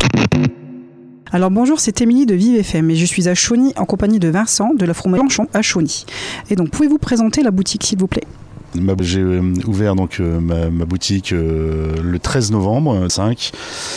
Alors bonjour, c'est Émilie de Vive FM et je suis à Chauny en compagnie de Vincent de la fromagerie Blanchon à Chauny. Et donc pouvez-vous présenter la boutique s'il vous plaît ? J'ai ouvert donc ma boutique le 13 novembre 5,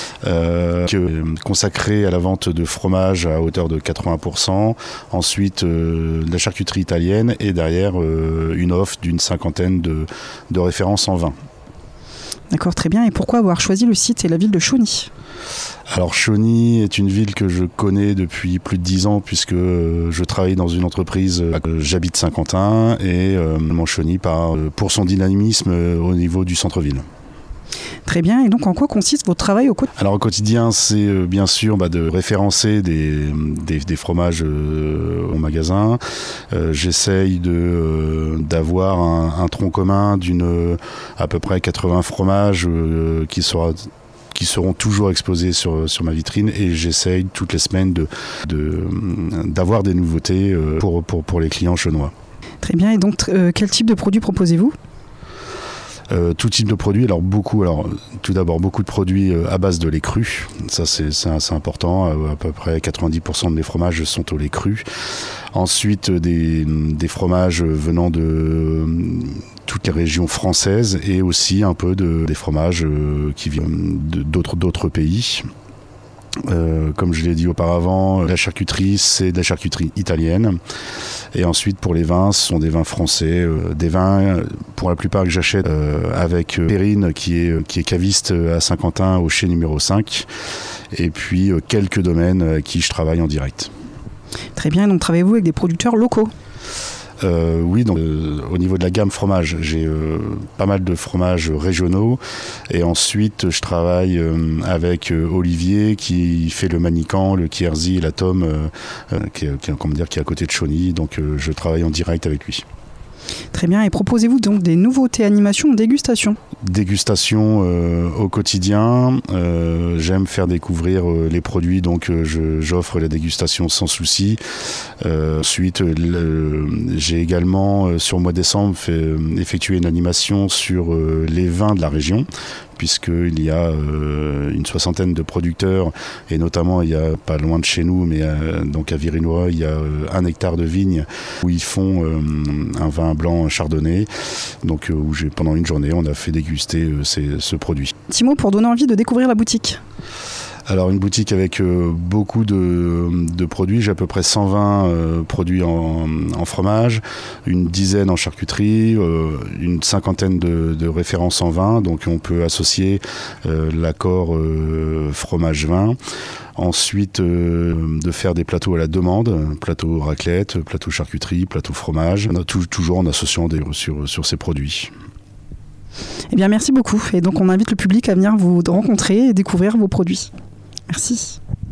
consacrée à la vente de fromage à hauteur de 80%, ensuite de la charcuterie italienne et derrière une offre d'une cinquantaine de références en vin. D'accord, très bien. Et pourquoi avoir choisi le site et la ville de Chauny ? Alors Chauny est une ville que je connais depuis plus de 10 ans puisque je travaille dans une entreprise, j'habite Saint-Quentin et Chauny pour son dynamisme au niveau du centre-ville. Très bien, et donc en quoi consiste votre travail au quotidien ? Alors au quotidien, c'est bien sûr de référencer des fromages au magasin. J'essaye d'avoir un tronc commun d'une à peu près 80 fromages qui seront toujours exposés sur ma vitrine et j'essaye toutes les semaines d'avoir des nouveautés pour les clients chaunois. Très bien, et donc quel type de produits proposez-vous ? Tout type de produits, tout d'abord beaucoup de produits à base de lait cru, ça c'est important, à peu près 90% de mes fromages sont au lait cru. Ensuite des fromages venant de toutes les régions françaises et aussi un peu des fromages qui viennent d'autres pays. Comme je l'ai dit auparavant, la charcuterie, c'est de la charcuterie italienne. Et ensuite, pour les vins, ce sont des vins français. Des vins, pour la plupart, que j'achète avec Perrine, qui est caviste à Saint-Quentin, au chai numéro 5. Et puis, quelques domaines avec qui je travaille en direct. Très bien. Donc, travaillez-vous avec des producteurs locaux ? Oui, donc au niveau de la gamme fromage, j'ai pas mal de fromages régionaux et ensuite je travaille avec Olivier qui fait le Manican, le Quierzy et la Tome qui est à côté de Chauny, donc je travaille en direct avec lui. Très bien, et proposez-vous donc des nouveautés, animations ou dégustations ? Dégustation au quotidien, j'aime faire découvrir les produits, donc j'offre la dégustation sans souci. Ensuite, j'ai également sur le mois de décembre effectué une animation sur les vins de la région, puisqu'il y a une soixantaine de producteurs, et notamment il y a pas loin de chez nous, mais donc à Virinois, il y a 1 hectare de vignes où ils font un vin blanc chardonnay, donc où pendant une journée on a fait déguster ce produit. Petit mot pour donner envie de découvrir la boutique. Alors une boutique avec beaucoup de produits, j'ai à peu près 120 produits en fromage, une dizaine en charcuterie, une cinquantaine de références en vin, donc on peut associer l'accord fromage-vin. Ensuite, de faire des plateaux à la demande, plateau raclette, plateau charcuterie, plateau fromage, toujours en associant sur ces produits. Eh bien merci beaucoup, et donc on invite le public à venir vous rencontrer et découvrir vos produits. Merci.